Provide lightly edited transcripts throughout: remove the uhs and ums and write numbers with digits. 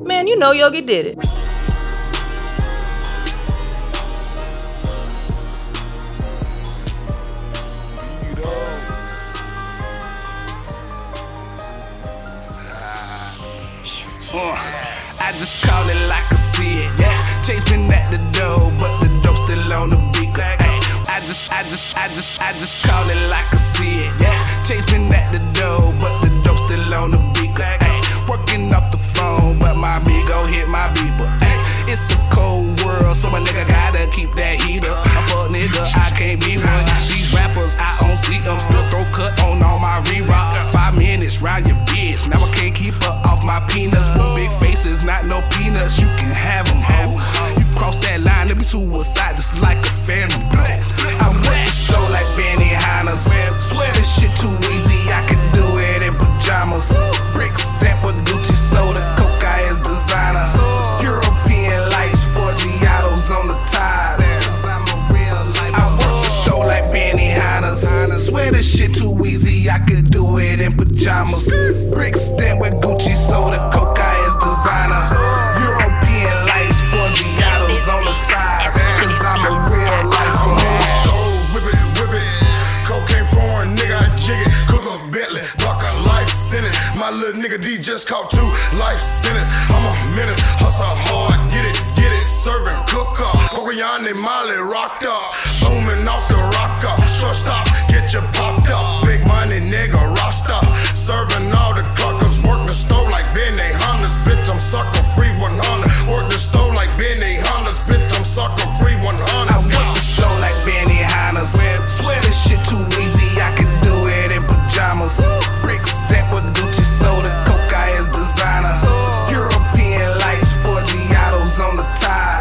Man, you know Yogi did it. I just call it like I see it. Yeah, Chase been at the door, but the dope still on the beaker. I just call it like I see it. Yeah, Chase been at the door, but the dope still on the beaker. Working off the phone, but my amigo hit my beeper. It's a cold world, so my nigga gotta keep that heat up. I'm fuck nigga, I can't be one. These rappers, I don't see them. Still throw cut on all my re-rock. 5 minutes round your bitch. Now I can't keep her off my peanuts. From big faces, not no peanuts. You can have them, ho. You cross that line, it be suicide just like a phantom blow. I want the show like Benny Hannes. Swear this shit too easy, I can do it in pajamas. Brick stamp with Gucci soda, Coca is designer. European lights, Forgiatos on the ties. I work the show like Benny Hannes. Swear this shit too easy, I could do it in pajamas. Brick stamp with Gucci soda, Coca is designer. European lights, Forgiatos on the ties. Cause I'm a real life man. So whip it. Cocaine foreign, nigga, I jig it. Cook a Bentley, block a life sentence. My little nigga D just caught 2 life sentence. I'm a menace, hustle hard, get it. Serving cooker, Cocoyani Molly rocked up. Booming off the rocker, shortstop, get you popped up. Big money nigga, roster. Serving all the cluckers, work the stove like Benny Hunters. Bitch, I'm sucker free 100. Work the stove like Benny Hunters. Bitch, I'm sucker free 100. I work the show like Benny Hannes. Swear this shit too easy, I can do it in pajamas. Brick stamp with Gucci soda, Coca is designer. European lights, Forgiatos on the ties.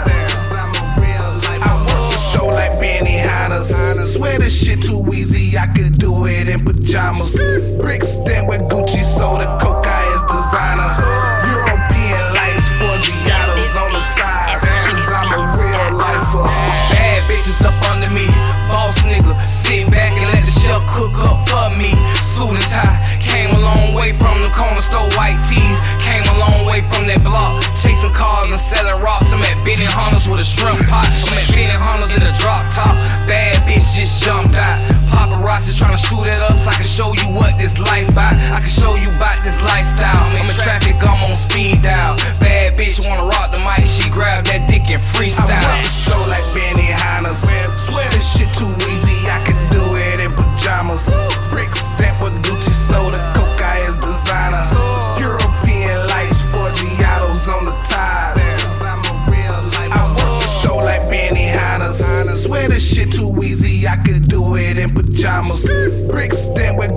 I work the show like Benny Hannes. Swear this shit too easy, I could do it in pajamas. Brick stamp with Gucci soda, Coca is designer. European lights, Forgiatos on the ties. Cause I'm a real lifer. Bad bitches up under me, boss nigga. Sit back and let the chef cook up for me. Suit and tie, came a long way from the corner store white tees. Came a long way from that block, chasing cars and selling rocks. I'm at Benny Hunters with a shrimp pot. I'm at Benny Hunters in a drop top. Bad bitch just jumped out. Paparazzi trying to shoot at us. I can show you what this life bout. I can show you about this lifestyle. I'm in traffic, I'm on speed dial. Bad bitch wanna rock the mic, she grab that dick and freestyle. I work the show like Benny Hannes. Swear this shit too easy, I can do it in pajamas. Brick stamp with Gucci soda, Coca is designer. European lights, Forgiatos on the ties. I work the show like Benny Hannes. Swear this shit too easy, I could do it in pajamas. Brick stamp with